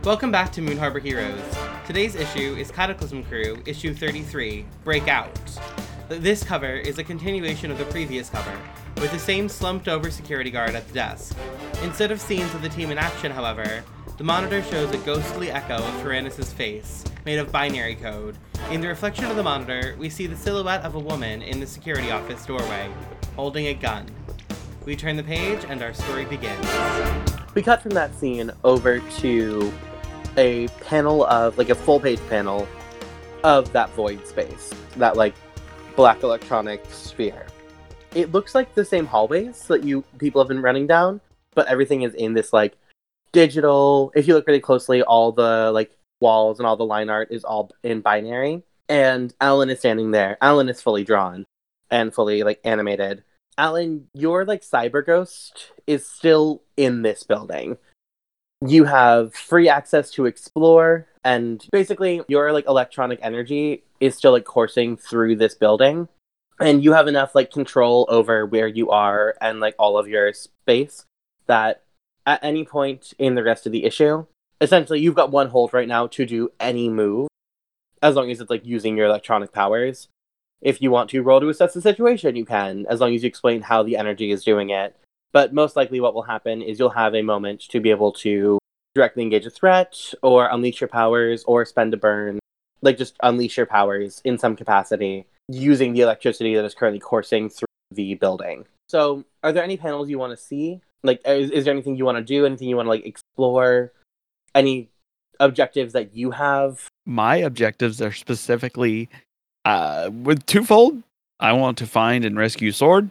Welcome back to Moon Harbor Heroes. Today's issue is Cataclysm Crew, issue 33, Breakout. This cover is a continuation of the previous cover, with the same slumped-over security guard at the desk. Instead of scenes of the team in action, however, the monitor shows a ghostly echo of Tyrannus' face, made of binary code. In the reflection of the monitor, we see the silhouette of a woman in the security office doorway, holding a gun. We turn the page, and our story begins. We cut from that scene over to a panel of, a full-page panel of that void space. That, black electronic sphere. It looks like the same hallways that people have been running down, but everything is in this, digital... If you look really closely, all the, walls and all the line art is all in binary. And Alan is standing there. Alan is fully drawn and fully, animated. Alan, your, cyber ghost is still in this building. You have free access to explore, and basically your, electronic energy is still, coursing through this building. And you have enough, control over where you are and, all of your space that at any point in the rest of the issue, essentially you've got one hold right now to do any move, as long as it's, using your electronic powers. If you want to roll to assess the situation, you can, as long as you explain how the energy is doing it. But most likely what will happen is you'll have a moment to be able to directly engage a threat, or unleash your powers, or spend a burn. Just unleash your powers in some capacity, using the electricity that is currently coursing through the building. So, are there any panels you want to see? Is there anything you want to do? Anything you want to, explore? Any objectives that you have? My objectives are specifically... with twofold. I want to find and rescue Sword,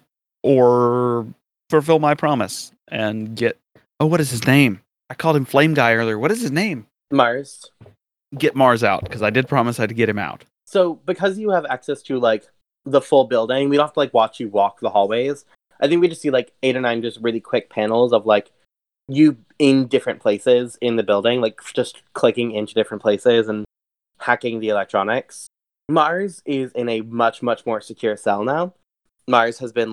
or fulfill my promise and get... Oh, what is his name? I called him Flame Guy earlier. What is his name? Mars. Get Mars out, because I did promise I'd get him out. So, because you have access to, the full building, we don't have to, watch you walk the hallways. I think we just see, 8 or 9 just really quick panels of, you in different places in the building, just clicking into different places and hacking the electronics. Mars is in a much, much more secure cell now. Mars has been,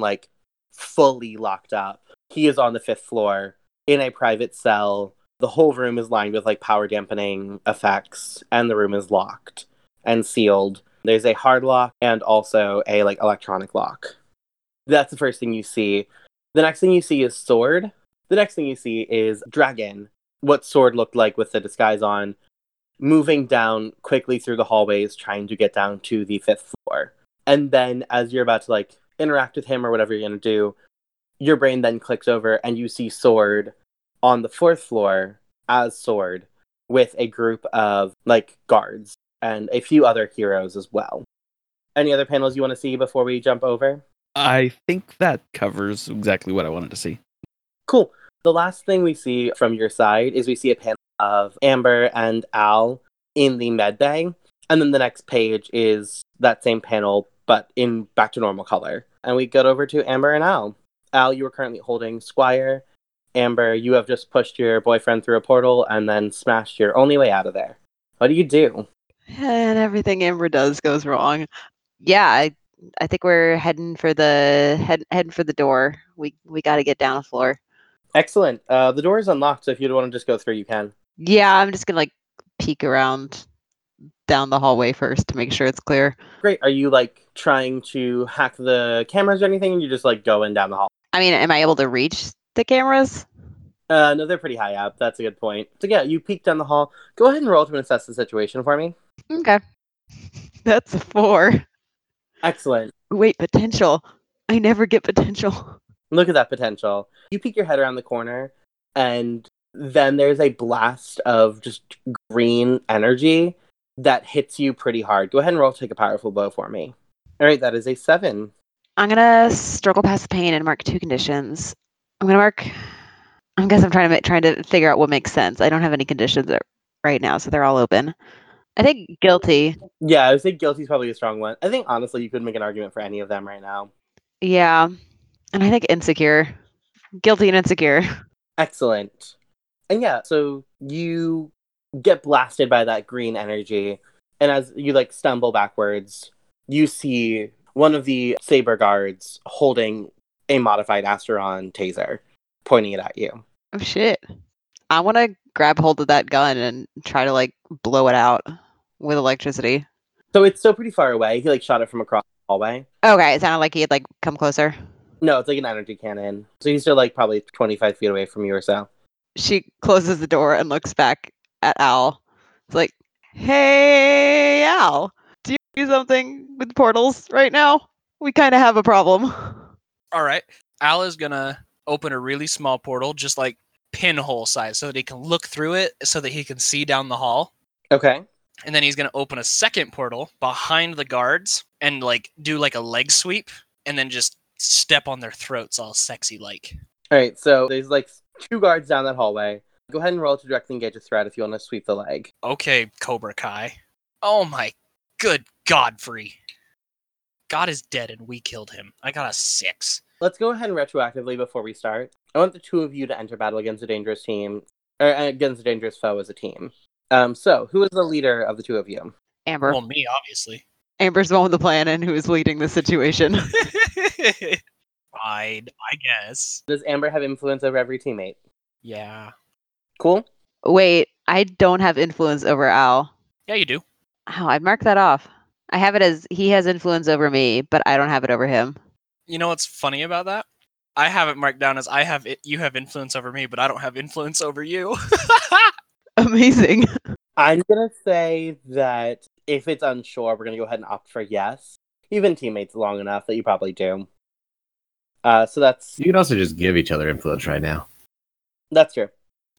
fully locked up. He is on the 5th floor in a private cell. The whole room is lined with, power dampening effects, and the room is locked and sealed. There's a hard lock and also a, electronic lock. That's the first thing you see. The next thing you see is Sword. The next thing you see is Dragon. What Sword looked like with the disguise on, moving down quickly through the hallways, trying to get down to the 5th floor. And then as you're about to, interact with him or whatever you're going to do, your brain then clicks over and you see Sword on the 4th floor as Sword with a group of, guards and a few other heroes as well. Any other panels you want to see before we jump over? I think that covers exactly what I wanted to see. Cool. The last thing we see from your side is we see a panel of Amber and Al in the med bay, and then the next page is that same panel but in back to normal color, and we go over to Amber and Al. Al, you are currently holding Squire. Amber, you have just pushed your boyfriend through a portal and then smashed your only way out of there. What do you do? And everything Amber does goes wrong. Yeah, I think we're heading for the door. We got to get down the floor. Excellent. The door is unlocked, so if you want to just go through, you can. Yeah, I'm just gonna peek around down the hallway first to make sure it's clear. Great. Are you trying to hack the cameras or anything, and you just going down the hall? I mean, am I able to reach the cameras? No, they're pretty high up. That's a good point. So yeah, you peek down the hall. Go ahead and roll to assess the situation for me. Okay. That's a 4. Excellent. Wait, potential. I never get potential. Look at that potential. You peek your head around the corner, and then there's a blast of just green energy that hits you pretty hard. Go ahead and roll to take a powerful blow for me. All right, that is a 7. I'm gonna struggle past the pain and mark 2 conditions. I'm gonna mark. I guess I'm trying to figure out what makes sense. I don't have any conditions right now, so they're all open. I think guilty. Yeah, I would say guilty is probably a strong one. I think honestly, you could make an argument for any of them right now. Yeah, and I think insecure. Guilty and insecure. Excellent. And yeah, so you get blasted by that green energy, and as you stumble backwards, you see one of the Saber guards holding a modified Asteron taser, pointing it at you. Oh shit. I want to grab hold of that gun and try to like blow it out with electricity. So it's still pretty far away. He like shot it from across the hallway. Okay, it sounded like he had like come closer. No, it's like an energy cannon. So he's still like probably 25 feet away from you or so. She closes the door and looks back at Al. It's like, hey, Al, do you do something with portals right now? We kind of have a problem. All right. Al is going to open a really small portal, just like pinhole size, so that he can look through it so that he can see down the hall. Okay. And then he's going to open a second portal behind the guards and like do like a leg sweep and then just step on their throats all sexy like. All right. So there's like 2 guards down that hallway. Go ahead and roll to directly engage a threat if you want to sweep the leg. Okay, Cobra Kai. Oh my good Godfrey. God is dead and we killed him. I got a 6. Let's go ahead and retroactively before we start. I want the 2 of you to enter battle against a dangerous team, or against a dangerous foe as a team. So who is the leader of the 2 of you? Amber. Well, me, obviously. Amber's the one with the plan and who is leading the situation. Fine, I guess. Does Amber have influence over every teammate? Yeah. Cool. Wait, I don't have influence over Al. Yeah, you do. Oh, I'd mark that off. I have it as he has influence over me, but I don't have it over him. You know what's funny about that? I have it marked down as you have influence over me, but I don't have influence over you. Amazing. I'm going to say that if it's unsure, we're going to go ahead and opt for yes. You've been teammates long enough that you probably do. So that's... You can also just give each other influence right now. That's true.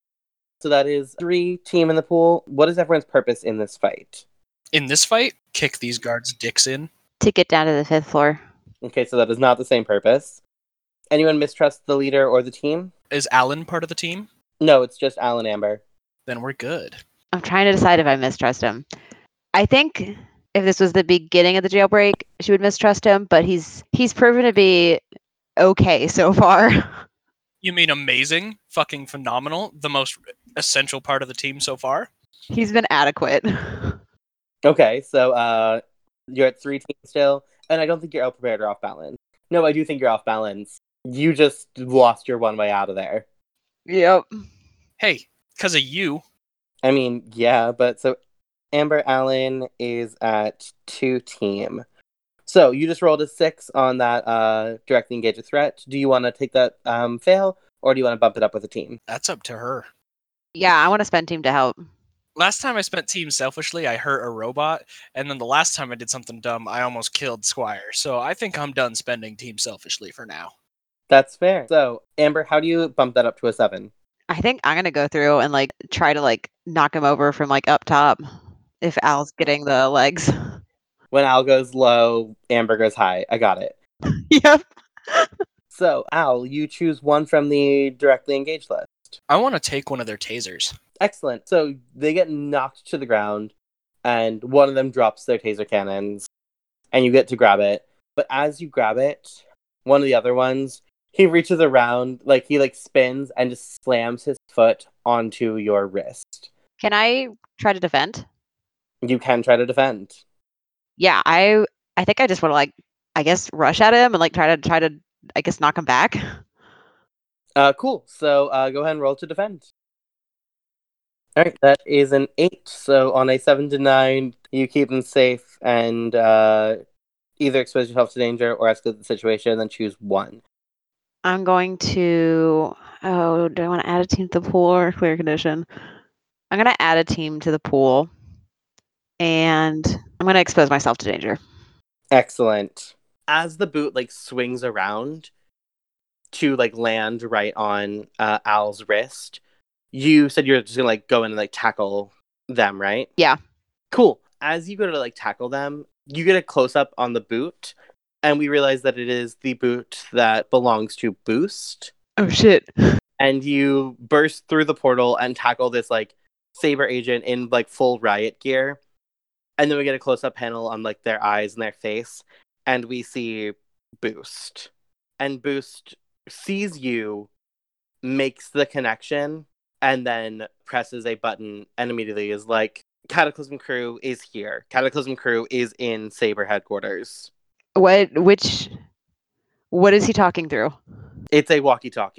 So that is 3 team in the pool. What is everyone's purpose in this fight? In this fight, kick these guards' dicks in. To get down to the 5th floor. Okay, so that is not the same purpose. Anyone mistrust the leader or the team? Is Alan part of the team? No, it's just Al and Amber. Then we're good. I'm trying to decide if I mistrust him. I think if this was the beginning of the jailbreak, she would mistrust him, but he's proven to be okay so far. You mean amazing? Fucking phenomenal? The most essential part of the team so far? He's been adequate. Okay, so you're at 3 teams still, and I don't think you're ill-prepared or off-balance. No, I do think you're off-balance. You just lost your one way out of there. Yep. Hey, because of you. I mean, yeah, but so Amber Allen is at 2 team. So you just rolled a 6 on that directly engage a threat. Do you want to take that fail, or do you want to bump it up with a team? That's up to her. Yeah, I want to spend team to help. Last time I spent team selfishly, I hurt a robot, and then the last time I did something dumb, I almost killed Squire. So I think I'm done spending team selfishly for now. That's fair. So, Amber, how do you bump that up to a 7? I think I'm gonna go through and like try to like knock him over from like up top if Al's getting the legs. When Al goes low, Amber goes high. I got it. Yep. So, Al, you choose one from the directly engaged list. I want to take one of their tasers. Excellent. So they get knocked to the ground, and one of them drops their taser cannons, and you get to grab it. But as you grab it, one of the other ones, he reaches around, like he like spins and just slams his foot onto your wrist. Can I try to defend? You can try to defend. Yeah, I think I just want to like I guess rush at him and like try to I guess knock him back. Cool. So go ahead and roll to defend. All right, that is an 8. So on a 7 to 9, you keep them safe and either expose yourself to danger or escalate the situation, then choose one. I'm going to do I want to add a team to the pool or clear condition? I'm gonna add a team to the pool and I'm gonna expose myself to danger. Excellent. As the boot like swings around to like land right on Al's wrist, you said you're just gonna like go in and like tackle them, right? Yeah. Cool. As you go to like tackle them, you get a close up on the boot, and we realize that it is the boot that belongs to Boost. Oh shit. And you burst through the portal and tackle this like Saber agent in like full riot gear. And then we get a close up panel on like their eyes and their face, and we see Boost. And Boost sees you, makes the connection, and then presses a button and immediately is like, Cataclysm Crew is here. Cataclysm Crew is in Saber headquarters. What is he talking through? It's a walkie-talkie.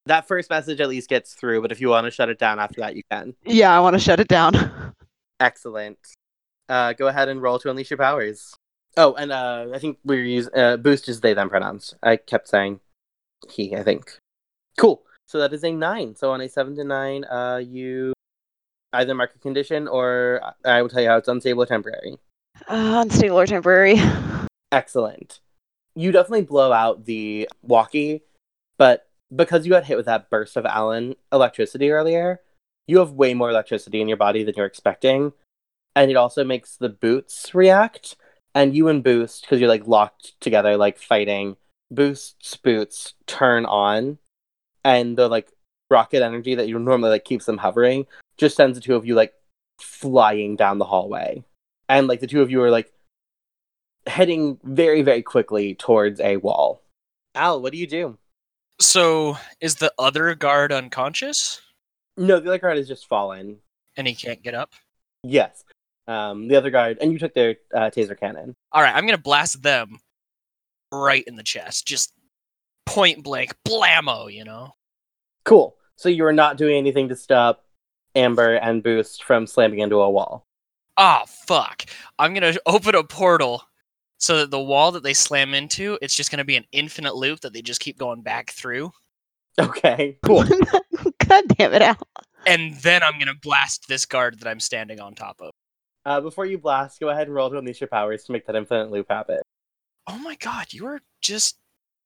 That first message at least gets through, but if you want to shut it down after that, you can. Yeah, I want to shut it down. Excellent. Go ahead and roll to unleash your powers. Oh, and I think we're using boost is they them pronouns. I kept saying he, I think. Cool. So that is a 9. So on a 7 to 9, you either mark a condition or I will tell you how it's unstable or temporary. Unstable or temporary. Excellent. You definitely blow out the walkie, but because you got hit with that burst of Allen electricity earlier, you have way more electricity in your body than you're expecting. And it also makes the boots react. And you and Boost, because you're like locked together, like fighting, Boost's boots turn on. And the like rocket energy that you normally like keeps them hovering just sends the two of you like flying down the hallway. And like the two of you are like heading very, very quickly towards a wall. Al, what do you do? So, is the other guard unconscious? No, the other guard has just fallen. And he can't get up? Yes. The other guard, and you took their taser cannon. Alright, I'm gonna blast them right in the chest. Just point blank, blammo, you know? Cool. So you are not doing anything to stop Amber and Boost from slamming into a wall. Ah, fuck. I'm gonna open a portal so that the wall that they slam into, it's just gonna be an infinite loop that they just keep going back through. Okay, cool. God damn it, Al. And then I'm gonna blast this guard that I'm standing on top of. Before you blast, go ahead and roll to unleash your powers to make that infinite loop happen. Oh my god, you're just...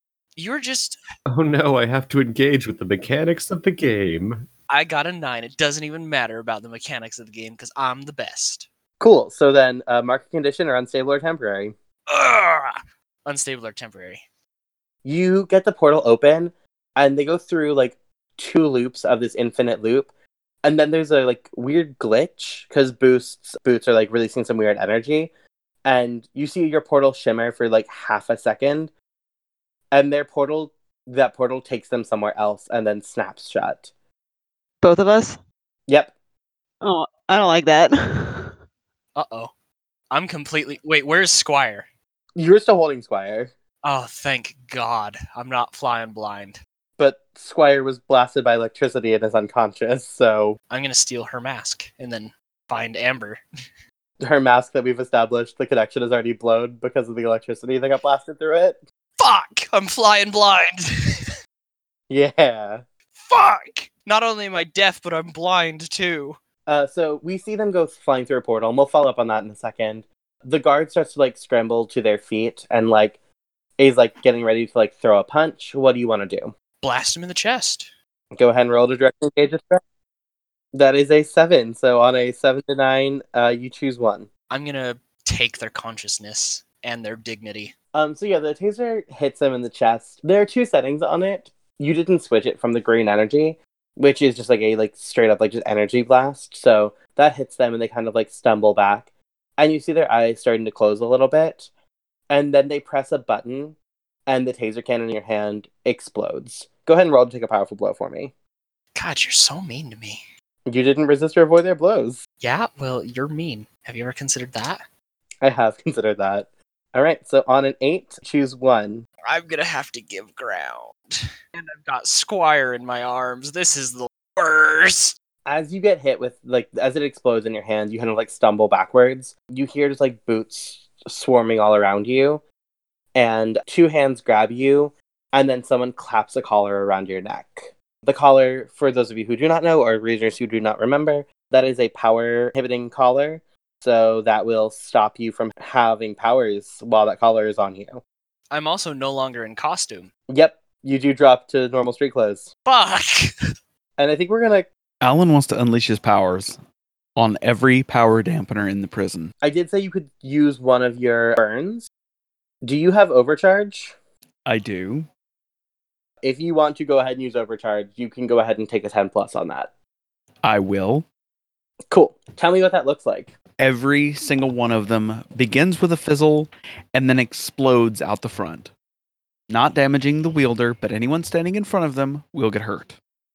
Oh no, I have to engage with the mechanics of the game. I got a 9. It doesn't even matter about the mechanics of the game because I'm the best. Cool. So then, market condition or unstable or temporary. Ugh! Unstable or temporary. You get the portal open, and they go through like 2 loops of this infinite loop, and then there's a like weird glitch because Boost's boots are like releasing some weird energy, and you see your portal shimmer for like half a second, and that portal takes them somewhere else and then snaps shut. Both of us? Yep. Oh, I don't like that. Uh-oh. I'm completely... Wait, where's Squire? You're still holding Squire, Oh, thank God. I'm not flying blind. but Squire was blasted by electricity and is unconscious, so I'm gonna steal her mask and then find Amber. her mask that we've established, the connection is already blown because of the electricity that got blasted through it. Fuck! I'm flying blind! Yeah. Fuck! Not only am I deaf, but I'm blind too. So we see them go flying through a portal, and we'll follow up on that in a second. The guard starts to like scramble to their feet and like is like getting ready to like throw a punch. What do you want to do? Blast him in the chest. Go ahead and roll to direct engage a threat. That is a 7. So on a 7 to 9, you choose one. I'm gonna take their consciousness and their dignity. So yeah, the taser hits them in the chest. There are 2 settings on it. You didn't switch it from the green energy, which is just like a like straight up like just energy blast. So that hits them and they kind of like stumble back. And you see their eyes starting to close a little bit. And then they press a button and the taser cannon in your hand explodes. Go ahead and roll to take a powerful blow for me. God, you're so mean to me. You didn't resist or avoid their blows. Yeah, well, you're mean. Have you ever considered that? I have considered that. Alright, so on an 8, choose one. I'm gonna have to give ground. And I've got Squire in my arms. This is the worst. As you get hit with, like, as it explodes in your hand, you kind of, like, stumble backwards. You hear just, like, boots swarming all around you. And 2 hands grab you, and then someone claps a collar around your neck. The collar, for those of you who do not know, or readers who do not remember, that is a power inhibiting collar. So that will stop you from having powers while that collar is on you. I'm also no longer in costume. Yep, you do drop to normal street clothes. Fuck! And I think we're gonna... Alan wants to unleash his powers on every power dampener in the prison. I did say you could use one of your burns. Do you have overcharge? I do. If you want to go ahead and use overcharge, you can go ahead and take a 10 plus on that. I will. Cool. Tell me what that looks like. Every single one of them begins with a fizzle and then explodes out the front. Not damaging the wielder, but anyone standing in front of them will get hurt.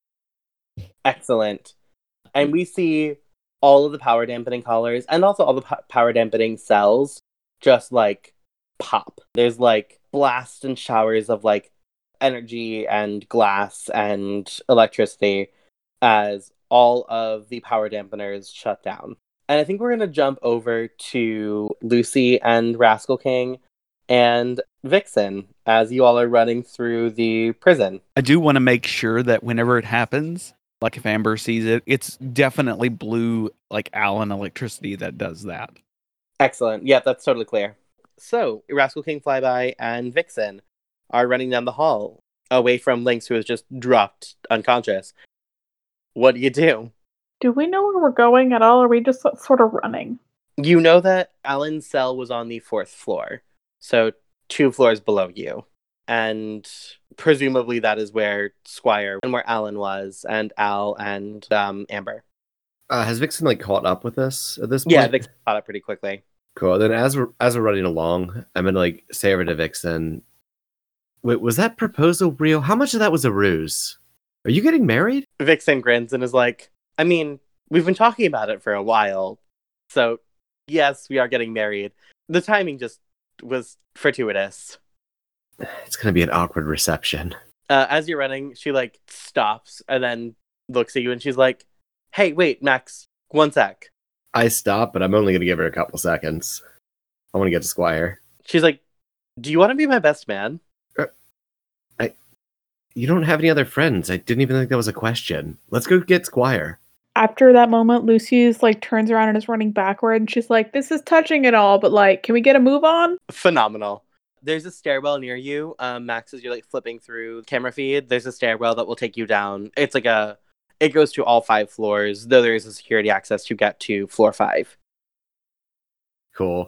Excellent. And we see all of the power dampening collars and also all the power dampening cells just like pop. There's like blasts and showers of like energy and glass and electricity as all of the power dampeners shut down. And I think we're going to jump over to Lucy and Rascal King and Vixen as you all are running through the prison. I do want to make sure that whenever it happens, like if Amber sees it, it's definitely blue, like Allen electricity that does that. Excellent. Yeah, that's totally clear. So, Rascal King, Flyby, and Vixen are running down the hall away from Lynx, who has just dropped unconscious. What do you do? Do we know where we're going at all, or are we just sort of running? You know that Alan's cell was on the 4th floor, so 2 floors below you. And presumably that is where Squire and where Alan was, and Al and Amber. Has Vixen like caught up with us at this point? Yeah, Vixen caught up pretty quickly. Cool. Then as we're running along, I'm gonna like say over to Vixen. Wait, was that proposal real? How much of that was a ruse? Are you getting married? Vixen grins and is like, I mean, we've been talking about it for a while. So, yes, we are getting married. The timing just was fortuitous. It's gonna be an awkward reception. As you're running, she like stops and then looks at you and she's like, hey, wait, Max, 1 sec. I stop, but I'm only gonna give her a couple seconds. I want to get to Squire. She's like, do you want to be my best man? You don't have any other friends. I didn't even think that was a question. Let's go get Squire. After that moment, Lucy's like turns around and is running backward, and she's like, this is touching it all, but like, can we get a move on? Phenomenal. There's a stairwell near you, Max, as you're like flipping through camera feed. There's a stairwell that will take you down. It's like it goes to all 5 floors, though there is a security access to get to floor 5. Cool.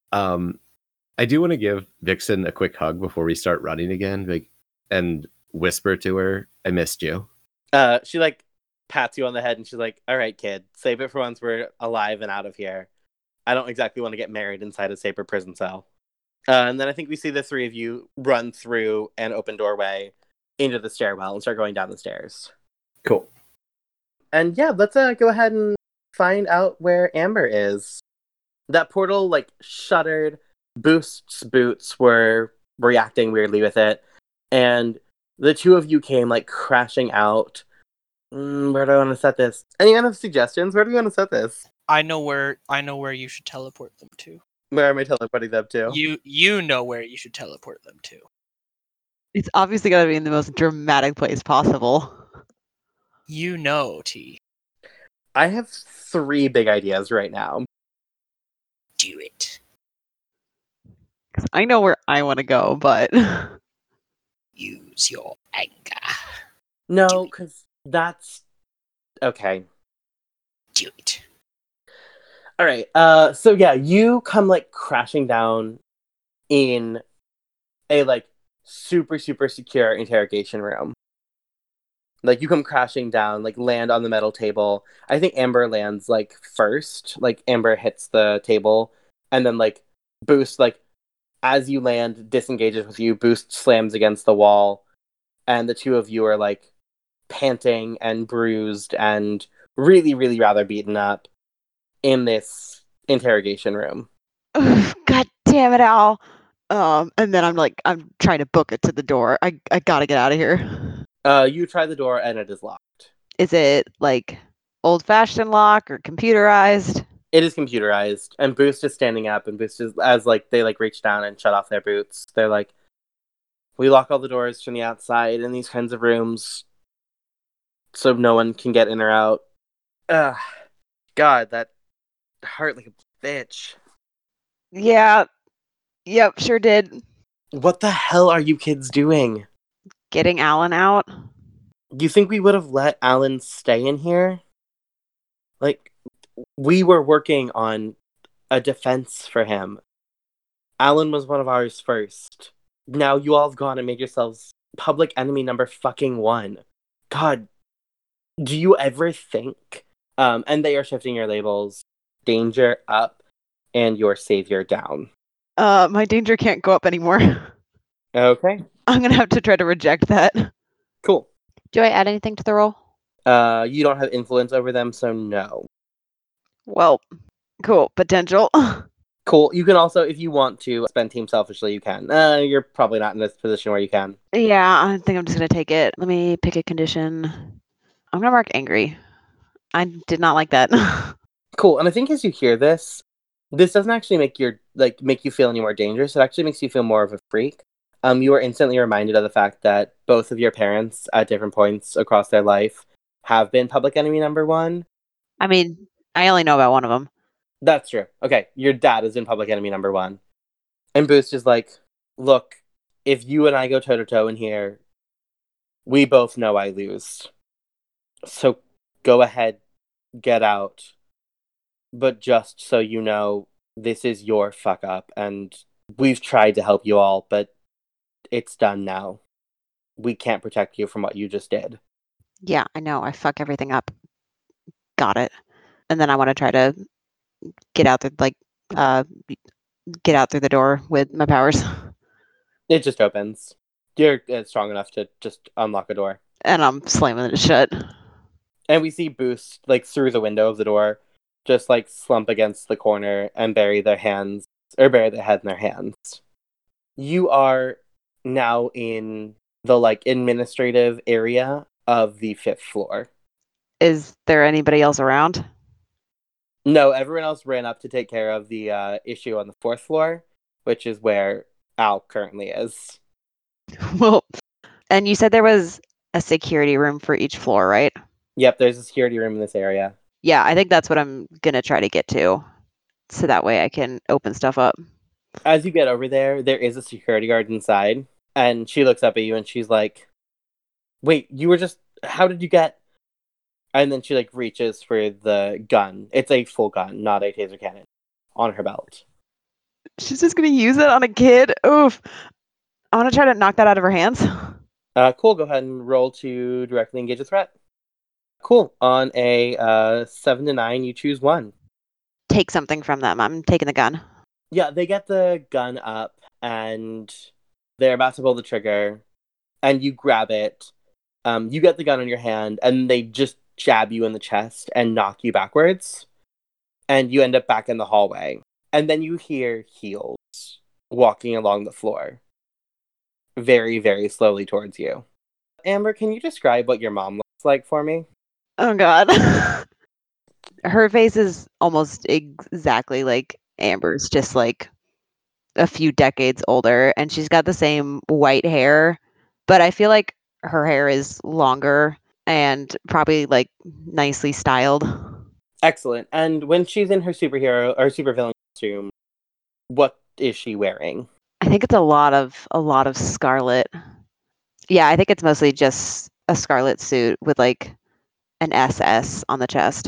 I do want to give Vixen a quick hug before we start running again, and whisper to her, I missed you. She like pats you on the head and she's like, all right, kid, save it for once we're alive and out of here. I don't exactly want to get married inside a Saber prison cell. And then I think we see the 3 of you run through an open doorway into the stairwell and start going down the stairs. Cool. And yeah, let's go ahead and find out where Amber is. That portal like shuttered. Boost's boots were reacting weirdly with it. And the 2 of you came like crashing out. Where do I want to set this? Any kind of suggestions? Where do we want to set this? I know where you should teleport them to. Where am I teleporting them to? You know where you should teleport them to. It's obviously got to be in the most dramatic place possible. You know, T. I have 3 big ideas right now. Do it. 'Cause I know where I want to go, but Use your anger. No, because that's... Okay. Do it. All right. So yeah, you come like crashing down in a like super, super secure interrogation room. Like you come crashing down, like land on the metal table. I think Amber lands like first. Like Amber hits the table, and then like Boost, like as you land, disengages with you. Boost slams against the wall, and the 2 of you are like panting and bruised and really, really rather beaten up in this interrogation room. God damn it, Al. And then I'm trying to book it to the door. I gotta get out of here. You try the door and it is locked. Is it like old-fashioned lock or computerized? It is computerized, and Boost is standing up, and Boost is, as like they like reach down and shut off their boots. They're like, we lock all the doors from the outside in these kinds of rooms so no one can get in or out. God, that hurt like a bitch. Yeah. Yep, sure did. What the hell are you kids doing? Getting Alan out? You think we would have let Alan stay in here? Like, we were working on a defense for him. Alan was one of ours first. Now you all have gone and made yourselves public enemy number fucking 1. God, do you ever think? And they are shifting your labels. Danger up and your savior down. My danger can't go up anymore. Okay, I'm gonna have to try to reject that. cool. Do I add anything to the roll? You don't have influence over them, so no. Well, cool. Potential. Cool. You can also, if you want to spend team selfishly, you can. You're probably not in this position where you can. Yeah, I think I'm just gonna take it. Let me pick a condition. I'm gonna mark angry. I did not like that. Cool. And I think as you hear this, this doesn't actually make you feel any more dangerous. It actually makes you feel more of a freak. You are instantly reminded of the fact that both of your parents at different points across their life have been public enemy number one. I mean, I only know about one of them. That's true. Okay, your dad is in public enemy number one. And Boost is like, look, if you and I go toe to toe in here, we both know I lose. So go ahead, get out. But just so you know, this is your fuck up, and we've tried to help you all, but it's done now. We can't protect you from what you just did. Yeah, I know. I fuck everything up. Got it. And then I want to try to get out get out through the door with my powers. It just opens. You're strong enough to just unlock a door. And I'm slamming it shut. And we see Boost, like, through the window of the door, just, like, slump against the corner and bury their head in their hands. You are now in the, like, administrative area of the 5th floor. Is there anybody else around? No, everyone else ran up to take care of the issue on the 4th floor, which is where Al currently is. Well, and you said there was a security room for each floor, right? Yep, there's a security room in this area. Yeah, I think that's what I'm gonna try to get to. So that way I can open stuff up. As you get over there, there is a security guard inside, and she looks up at you and she's like, wait, how did you get... And then she, like, reaches for the gun. It's a full gun, not a taser cannon, on her belt. She's just gonna use it on a kid? Oof. I wanna try to knock that out of her hands. Cool, go ahead and roll to directly engage a threat. Cool. On a 7 to 9, you choose one. Take something from them. I'm taking the gun. Yeah, they get the gun up, and they're about to pull the trigger, and you grab it. You get the gun in your hand, and they just jab you in the chest and knock you backwards, and you end up back in the hallway. And then you hear heels walking along the floor, very, very slowly towards you. Amber, can you describe what your mom looks like for me? Oh god. Her face is almost exactly like Amber's, just like a few decades older, and she's got the same white hair, but I feel like her hair is longer and probably like nicely styled. Excellent. And when she's in her superhero or supervillain costume, what is she wearing? I think it's a lot of scarlet. Yeah, I think it's mostly just a scarlet suit with like an SS on the chest.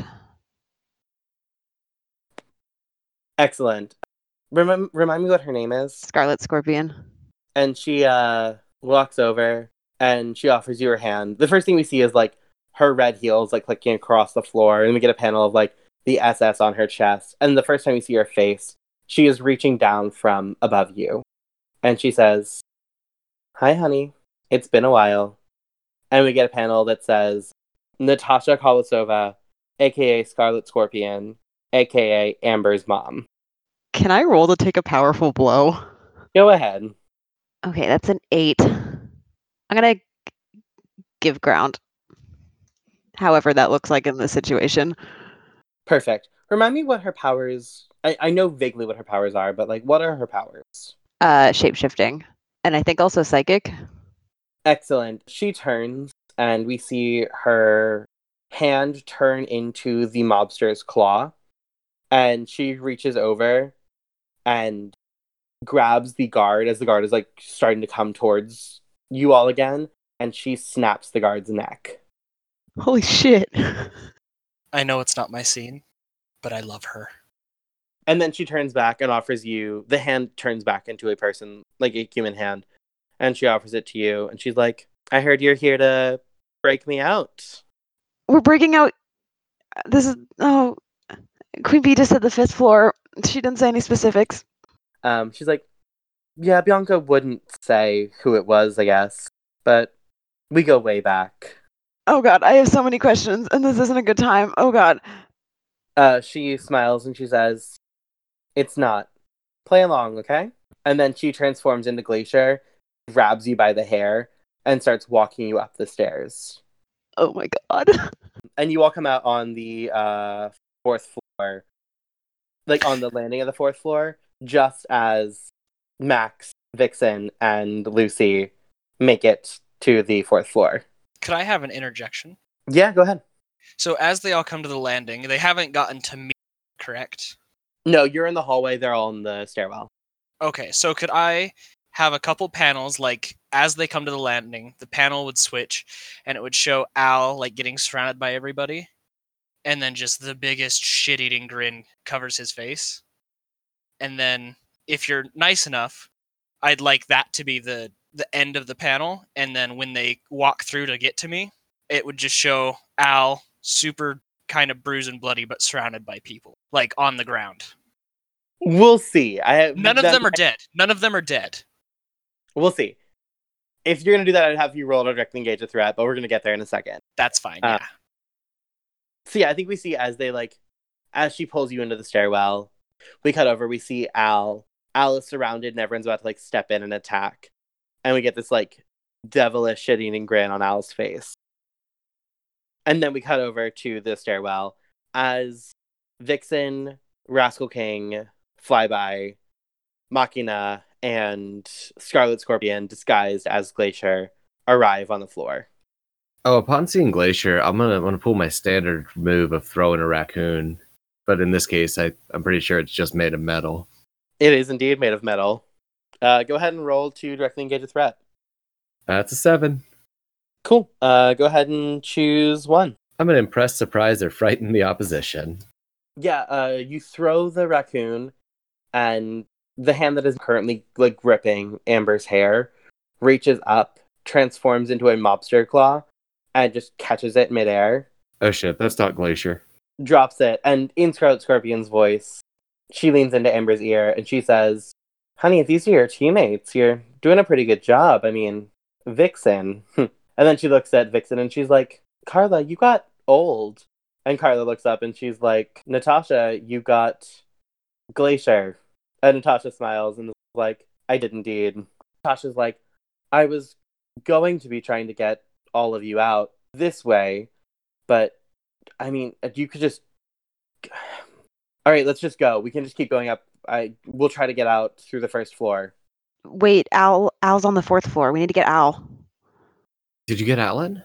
Excellent. Remind me what her name is. Scarlet Scorpion. And she walks over and she offers you her hand. The first thing we see is like her red heels like clicking across the floor, and we get a panel of like the SS on her chest. And the first time we see her face, she is reaching down from above you. And she says, "Hi, honey. It's been a while." And we get a panel that says, "Natasha Kolosova, aka Scarlet Scorpion, aka Amber's mom." Can I roll to take a powerful blow? Go ahead. Okay, that's an 8. I'm gonna give ground. However that looks like in this situation. Perfect. Remind me what her powers... I know vaguely what her powers are, but like, what are her powers? Shape-shifting. And I think also psychic. Excellent. She turns, and we see her hand turn into the mobster's claw, and she reaches over and grabs the guard as the guard is like starting to come towards you all again, and she snaps the guard's neck. Holy shit. I know it's not my scene, but I love her. And then she turns back and offers you... The hand turns back into a person, like a human hand, and she offers it to you, and she's like, "I heard you're here to break me out." We're breaking out. This is... Oh, Queen Bee just said the 5th floor. She didn't say any specifics. She's like, "Yeah, Bianca wouldn't say who it was, I guess, but we go way back." Oh god, I have so many questions, and this isn't a good time. Oh god. She smiles and she says, "It's not. Play along, okay? And then she transforms into Glacier, grabs you by the hair, and starts walking you up the stairs. Oh my god. And you all come out on the fourth floor, like on the landing of the fourth floor, just as Max, Vixen, and Lucy make it to the fourth floor. Could I have an interjection? Yeah, go ahead. So as they all come to the landing, they haven't gotten to me, correct? No, you're in the hallway. They're all in the stairwell. Okay, so could I have a couple panels, like, as they come to the landing, the panel would switch, and it would show Al, like, getting surrounded by everybody, and then just the biggest shit-eating grin covers his face. And then, if you're nice enough, I'd like that to be the end of the panel, and then when they walk through to get to me, it would just show Al, super kind of bruised and bloody, but surrounded by people, like, on the ground. We'll see. None of them are dead. None of them are dead. We'll see. If you're gonna do that, I'd have you roll to directly engage a threat, but we're gonna get there in a second. That's fine, yeah. So yeah, I think we see as she pulls you into the stairwell, we cut over, we see Al. Al is surrounded and everyone's about to like step in and attack. And we get this like devilish shit-eating grin on Al's face. And then we cut over to the stairwell as Vixen, Rascal King, Flyby, Machina, and Scarlet Scorpion, disguised as Glacier, arrive on the floor. Oh, upon seeing Glacier, I'm gonna pull my standard move of throwing a raccoon. But in this case, I'm pretty sure it's just made of metal. It is indeed made of metal. Go ahead and roll to directly engage a threat. That's a 7. Cool. Go ahead and choose one. I'm gonna impress, surprise, or frighten the opposition. Yeah, you throw the raccoon, and the hand that is currently like gripping Amber's hair reaches up, transforms into a mobster claw, and just catches it midair, Oh shit, that's not Glacier. drops it, and in Scarlet Scorpion's voice, she leans into Amber's ear and she says, "Honey, if these are your teammates, you're doing a pretty good job. I mean, Vixen." And then she looks at Vixen and she's like, "Carla, you got old." And Carla looks up and she's like, "Natasha, you got Glacier." And Natasha smiles and is like, "I did indeed." Natasha's like, "I was going to be trying to get all of you out this way, but I mean, you could just... All right, let's just go. We can just keep going up. We'll try to get out through the first floor." Wait, Al's on the fourth floor. We need to get Al. Did you get Alan?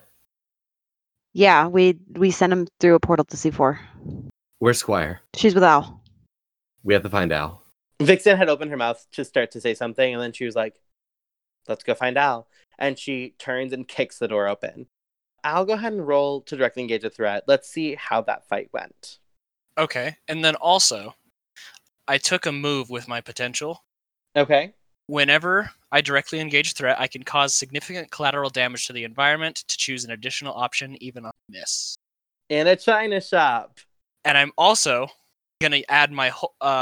Yeah, we sent him through a portal to C4. Where's Squire? She's with Al. We have to find Al. Vixen had opened her mouth to start to say something, and then she was like, "Let's go find Al." And she turns and kicks the door open. I'll go ahead and roll to directly engage a threat. Let's see how that fight went. Okay, and then also, I took a move with my potential. Okay. Whenever I directly engage a threat, I can cause significant collateral damage to the environment to choose an additional option even on miss. In a china shop. And I'm also going to add my...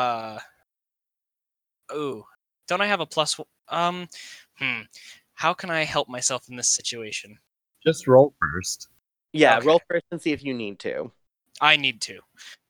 don't I have a plus... How can I help myself in this situation? Just roll first. Yeah, Okay. roll first and see if you need to. I need to.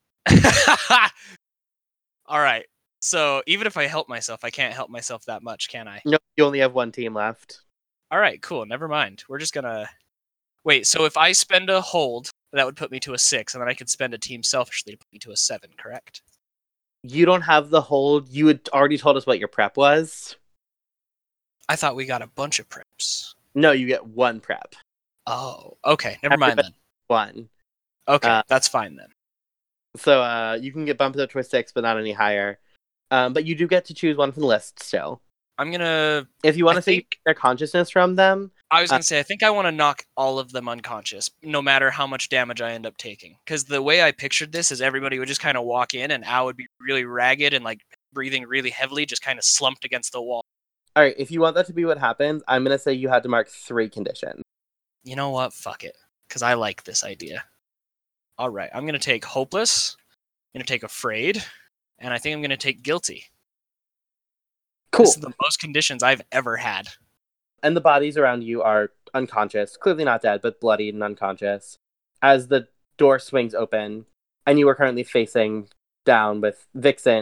All right. So even if I help myself, I can't help myself that much, can I? No, you only have one team left. All right, cool. Never mind. We're just gonna wait. So if I spend a hold, that would put me to a 6, and then I could spend a team selfishly to put me to a 7. Correct? You don't have the hold. You had already told us what your prep was. I thought we got a bunch of preps. No, you get one prep. Oh, okay. Never mind then. One. Okay, that's fine then. So you can get bumped up to a 6, but not any higher. But you do get to choose one from the list still. I'm gonna. If you want to I say think- their consciousness from them, I was gonna say I think I want to knock all of them unconscious, no matter how much damage I end up taking. Because the way I pictured this is everybody would just kind of walk in, and Al would be really ragged and like breathing really heavily, just kind of slumped against the wall. all right, if you want that to be what happens, I'm going to say you had to mark 3 conditions. You know what? Fuck it. Because I like this idea. All right. I'm going to take hopeless. I'm going to take afraid. And I think I'm going to take guilty. Cool. This is the most conditions I've ever had. And the bodies around you are unconscious, clearly not dead, but bloodied and unconscious. As the door swings open, and you are currently facing down with Vixen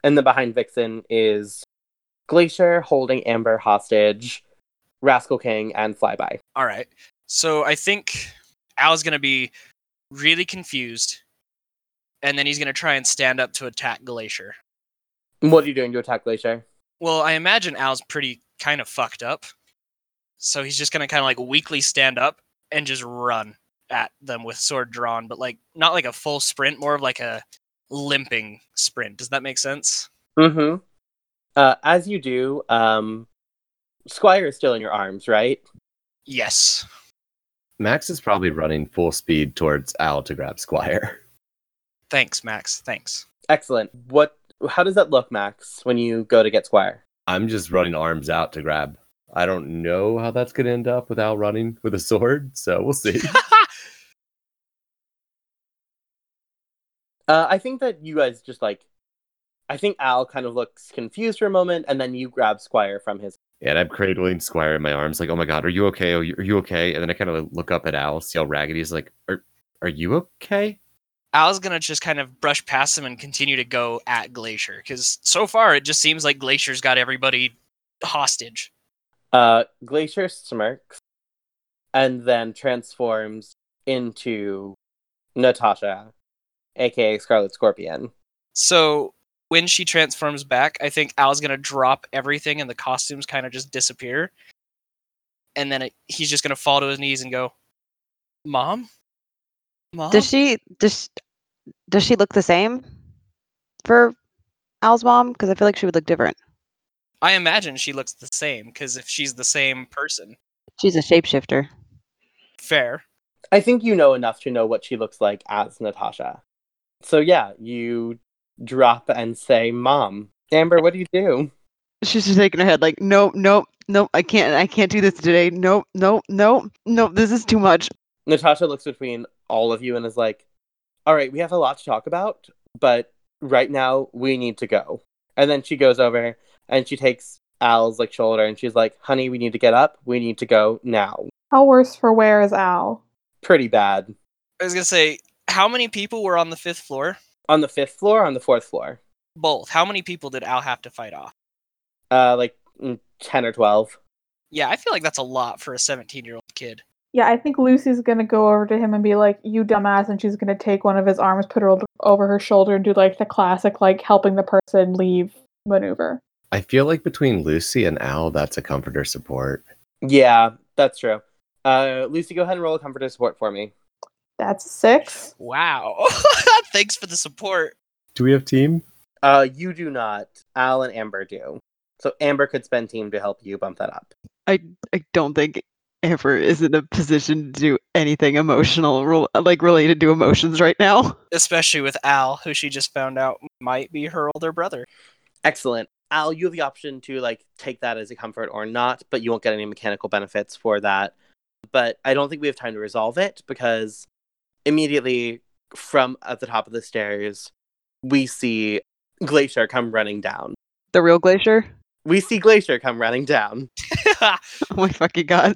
And then behind Vixen is Glacier holding Amber hostage, Rascal King, and Flyby. All right. So I think Al's going to be really confused, and then he's going to try and stand up to attack Glacier. What are you doing to attack Glacier? Well, I imagine Al's pretty kind of fucked up. So he's just going to kind of like weakly stand up and just run at them with sword drawn, but like not like a full sprint, more of like a limping sprint. Does that make sense? Mm-hmm. As you do, Squire is still in your arms, right? Yes. Max is probably running full speed towards Al to grab Squire. Thanks, Max. Thanks. Excellent. How does that look, Max, when you go to get Squire? I'm just running arms out to grab. I don't know how that's going to end up with Al running with a sword, so we'll see. I think that you guys just I think Al kind of looks confused for a moment, and then you grab Squire from his. And I'm cradling Squire in my arms, like, oh my god, are you okay? Are you okay? And then I kind of look up at Al, see how raggedy he's like, are you okay? Al's gonna just kind of brush past him and continue to go at Glacier, because so far it just seems like Glacier's got everybody hostage. Glacier smirks, and then transforms into Natasha, aka Scarlet Scorpion. So when she transforms back, I think Al's gonna drop everything and the costumes kind of just disappear. And then he's just gonna fall to his knees and go, Mom? Mom? Does she look the same for Al's mom? Because I feel like she would look different. I imagine she looks the same, because if she's the same person. She's a shapeshifter. Fair. I think you know enough to know what she looks like as Natasha. So yeah, you drop and say, Mom. Amber, what do you do? She's just shaking her head like, nope, I can't do this today. Nope, this is too much. Natasha looks between all of you and is like, all right, we have a lot to talk about, but right now we need to go. And then she goes over and she takes Al's shoulder and she's like, honey, we need to get up. We need to go now. How worse for wear is Al? Pretty bad. I was gonna say, how many people were on the 5th floor? On the 5th floor or on the 4th floor? Both. How many people did Al have to fight off? 10 or 12. Yeah, I feel like that's a lot for a 17-year-old kid. Yeah, I think Lucy's gonna go over to him and be like, you dumbass, and she's gonna take one of his arms, put it over her shoulder, and do the classic, helping the person leave maneuver. I feel like between Lucy and Al, that's a comforter support. Yeah, that's true. Lucy, go ahead and roll a comforter support for me. That's 6. Wow. Thanks for the support. Do we have team? You do not. Al and Amber do. So Amber could spend team to help you bump that up. I don't think Amber is in a position to do anything emotional, related to emotions right now. Especially with Al, who she just found out might be her older brother. Excellent. Al, you have the option to take that as a comfort or not, but you won't get any mechanical benefits for that. But I don't think we have time to resolve it because immediately from at the top of the stairs, we see Glacier come running down. The real Glacier? We see Glacier come running down. Oh my fucking god.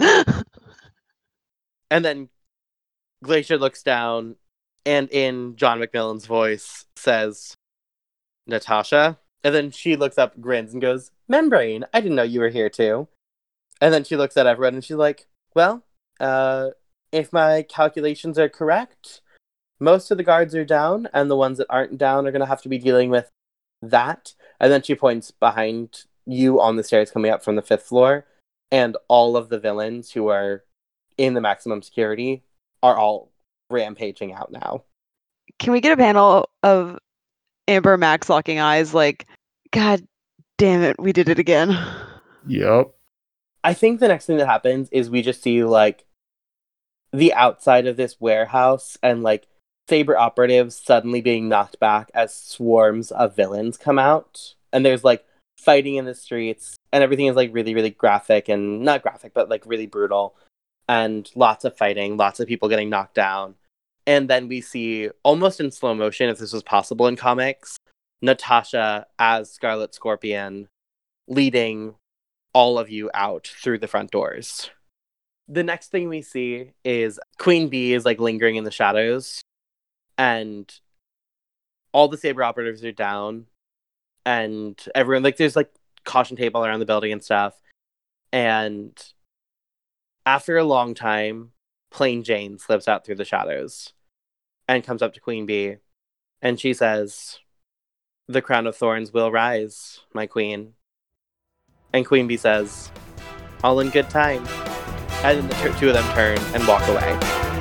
And then Glacier looks down and in John McMillan's voice says, Natasha? And then she looks up, grins, and goes, Membrane, I didn't know you were here too. And then she looks at everyone and she's like, well, if my calculations are correct, most of the guards are down, and the ones that aren't down are going to have to be dealing with that. And then she points behind you on the stairs coming up from the 5th floor, and all of the villains who are in the maximum security are all rampaging out now. Can we get a panel of Amber and Max locking eyes God damn it, we did it again. Yep. I think the next thing that happens is we just see the outside of this warehouse and Saber operatives suddenly being knocked back as swarms of villains come out. And there's fighting in the streets and everything is really, really graphic and not graphic, but really brutal. And lots of fighting, lots of people getting knocked down. And then we see, almost in slow motion, if this was possible in comics, Natasha as Scarlet Scorpion leading all of you out through the front doors. The next thing we see is Queen Bee is lingering in the shadows, and all the Saber operatives are down, and everyone, like, there's like caution tape all around the building and stuff. And after a long time, Plain Jane slips out through the shadows and comes up to Queen Bee, and she says, "The crown of thorns will rise, my queen." And Queen Bee says, "All in good time." And then the two of them turn and walk away.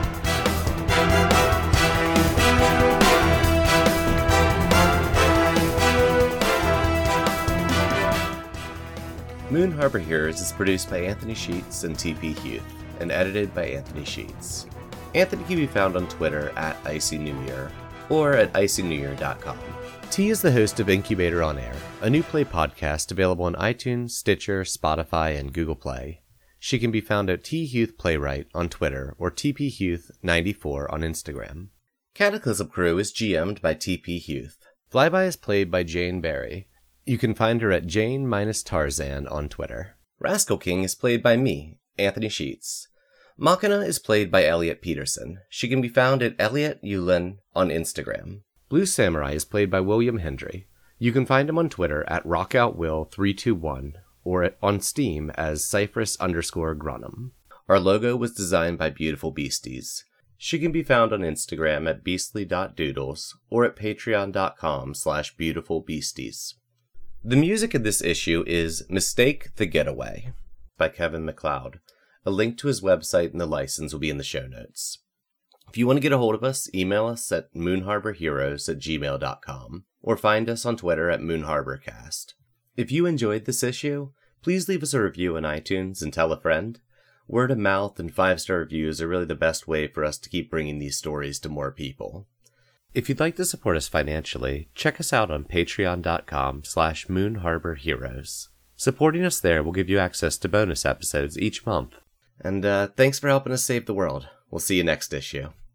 Moon Harbor Heroes is produced by Anthony Sheets and TP Huth, and edited by Anthony Sheets. Anthony can be found on Twitter at Icy New Year, or at icynewyear.com. T is the host of Incubator on Air, a new play podcast available on iTunes, Stitcher, Spotify, and Google Play. She can be found at T Huth Playwright on Twitter, or TPHuth94 on Instagram. Cataclysm Crew is GM'd by TP Huth. Flyby is played by Jane Barry. You can find her at Jane-Tarzan on Twitter. Rascal King is played by me, Anthony Sheets. Machina is played by Elliot Peterson. She can be found at Elliot Yulin on Instagram. Blue Samurai is played by William Hendry. You can find him on Twitter at RockoutWill321 or on Steam as Cypress_Grunham. Our logo was designed by Beautiful Beasties. She can be found on Instagram at beastly.doodles or at patreon.com/beautifulbeasties. The music in this issue is Mistake the Getaway by Kevin MacLeod. A link to his website and the license will be in the show notes. If you want to get a hold of us, email us at moonharborheroes@gmail.com or find us on Twitter at moonharborcast. If you enjoyed this issue, please leave us a review on iTunes and tell a friend. Word of mouth and 5-star reviews are really the best way for us to keep bringing these stories to more people. If you'd like to support us financially, check us out on patreon.com/moonharborheroes. Supporting us there will give you access to bonus episodes each month. And thanks for helping us save the world. We'll see you next issue.